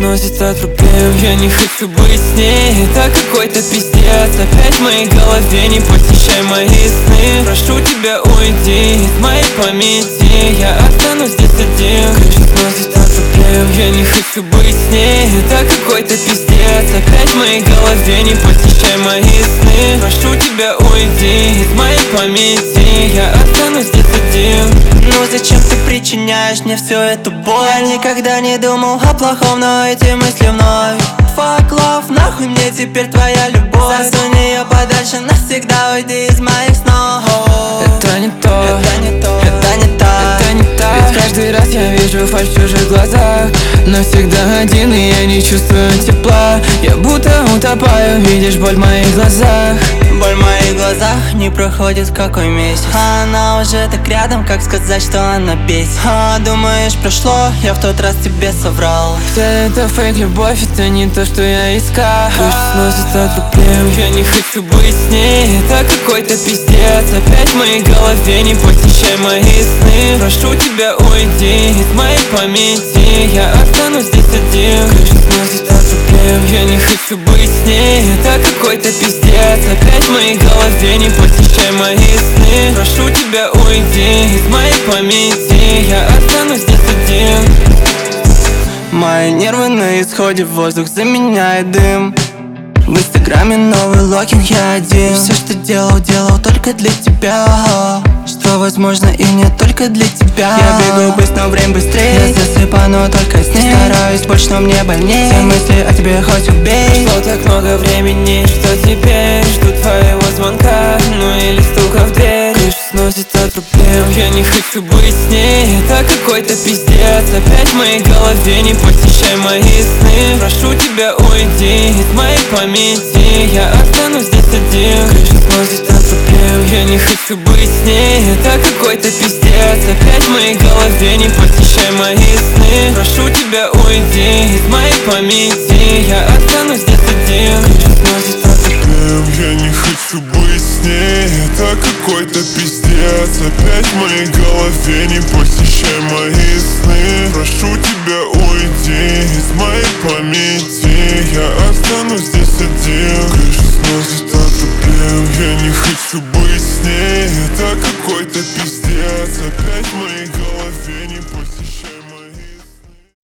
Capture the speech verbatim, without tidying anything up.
сносит от проблем. Я не хочу быть с ней, это какой-то пиздец. Опять в моей голове, не посещай мои сны. Прошу тебя, уйди из моей памяти, я останусь здесь один. Крышу сносит от проблем. Я не хочу быть с ней, это какой-то пиздец. Опять в моей голове, не посещай мои сны. Прошу тебя, уйди из моей памяти, я останусь здесь один. Ну зачем ты причиняешь мне всю эту боль? Я никогда не думал о плохом, но эти мысли вновь. Fuck love, нахуй мне теперь твоя любовь. Засунь ее подальше, навсегда уйди из моих снов. Это не то, это не то, это не так, это не так. Ведь каждый раз я вижу фальшь в чужих глазах, но всегда один, и я не чувствую тепла. Я будто утопаю, видишь боль в моих глазах. Боль в моих глазах не проходит какой месяц, а она уже так рядом, как сказать, что она бесит. А думаешь, прошло, я в тот раз тебе соврал. Вся эта фейк любовь, это не то, что я искал. Крышу сносит от проблем. Я не хочу быть с ней, это какой-то пиздец. Опять в моей голове, не посещай мои сны. Прошу тебя, уйди из моей памяти, я останусь здесь один. Крышу сносит от проблем. Я не хочу быть с ней, это какой-то пиздец. Опять в моей голове, не посещай мои сны. Прошу тебя, уйди из моей памяти, я останусь здесь один. Мои нервы на исходе, воздух заменяет дым. В инстаграме новый логин, я один. Все, что делал, делал только для тебя. Что возможно и не только для тебя. Я бегу быстро, но время быстрее. Я засыпаю только с ней. Стараюсь больше, но мне больнее. Все мысли о тебе хоть убей. Прошло так много времени, что теперь жду твоего звонка, ну или стука в дверь. Крышу сносит от проблем. Я не хочу быть с ней, это какой-то пиздец. Опять в моей голове, не посещай мои сны. Прошу тебя, уйди из моей памяти, я останусь здесь один. Крышу сносит от проблем. Я не хочу быть с ней, это какой-то пиздец. Опять в моей голове, не посещай мои сны. Прошу тебя, уйди из моей памяти, я останусь здесь один. Крышу сносит от проблем. Я не хочу быть с ней, это какой-то пиздец. Опять в моей голове, не посещай мои сны. Прошу тебя, уйди из моей памяти.